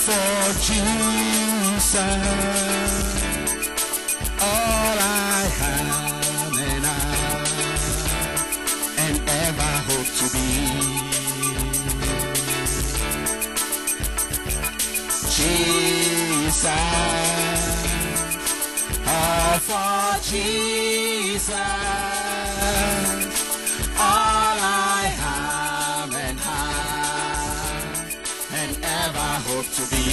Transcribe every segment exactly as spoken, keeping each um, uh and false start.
for Jesus, all I have and I and ever hope to be. Jesus, all for Jesus, all I have and have and ever hope to be.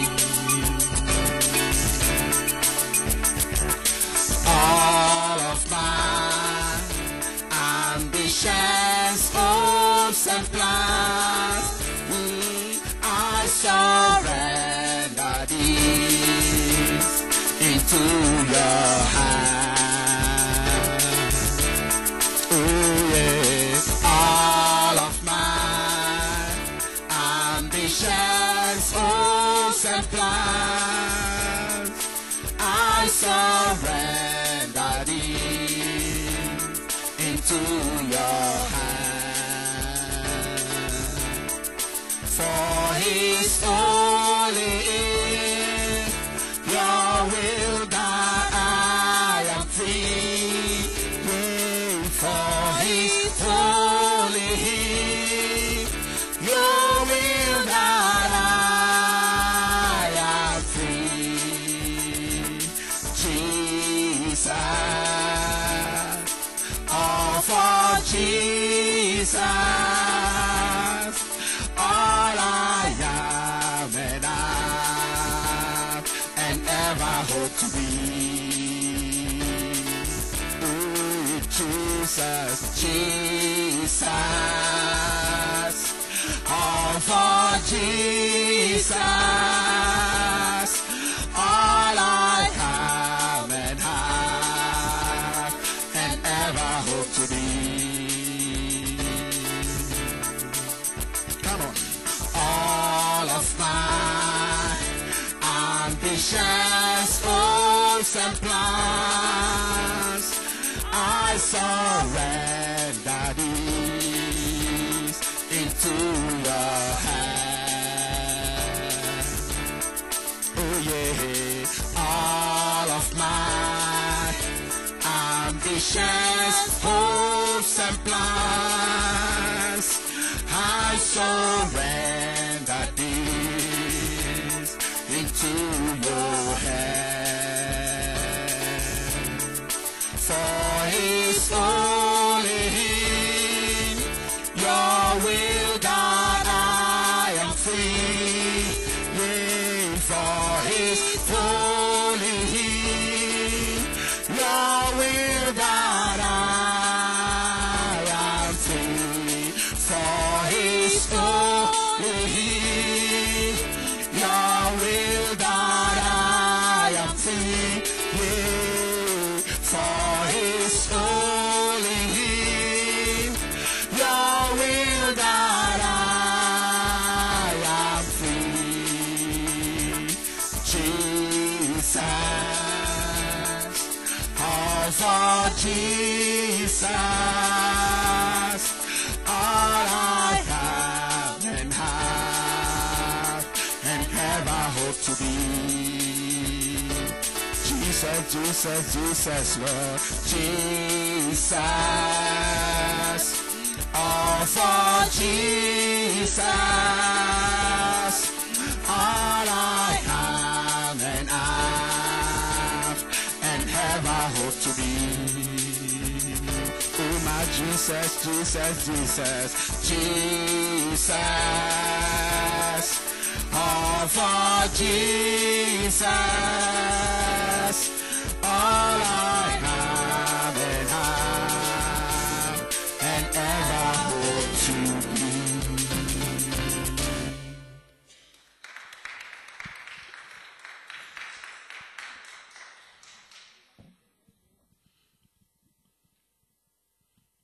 All of my ambitions, hopes and plans, I surrender these into your hands. Oh yeah, all of my ambitions, hopes and plans, I surrender these into your hands. For His holy is your will that I am free. Yea, for His holy is your will that I am free. Jesus, all for Jesus, all I am and have and ever hope to be. Ooh, Jesus, Jesus, all for Jesus, all I have and have and ever hope to be. Come on. All of my ambitions, hopes and plans, I surrender these into your hands. Oh yeah, all of my ambitions, hopes and plans, I surrender these into your hands. For His holy is your will that I am free. Yea, for His holy is your will that I am free. For His holy is your will that I am free. Yea, for His holy is your will that I am free. Jesus, all for Jesus, all I have and have and ever hope to be. Jesus, Jesus, Jesus, Lord, Jesus, all for Jesus, all I have and have and ever hope to be. Oh my Jesus, Jesus, Jesus, Jesus, all for Jesus.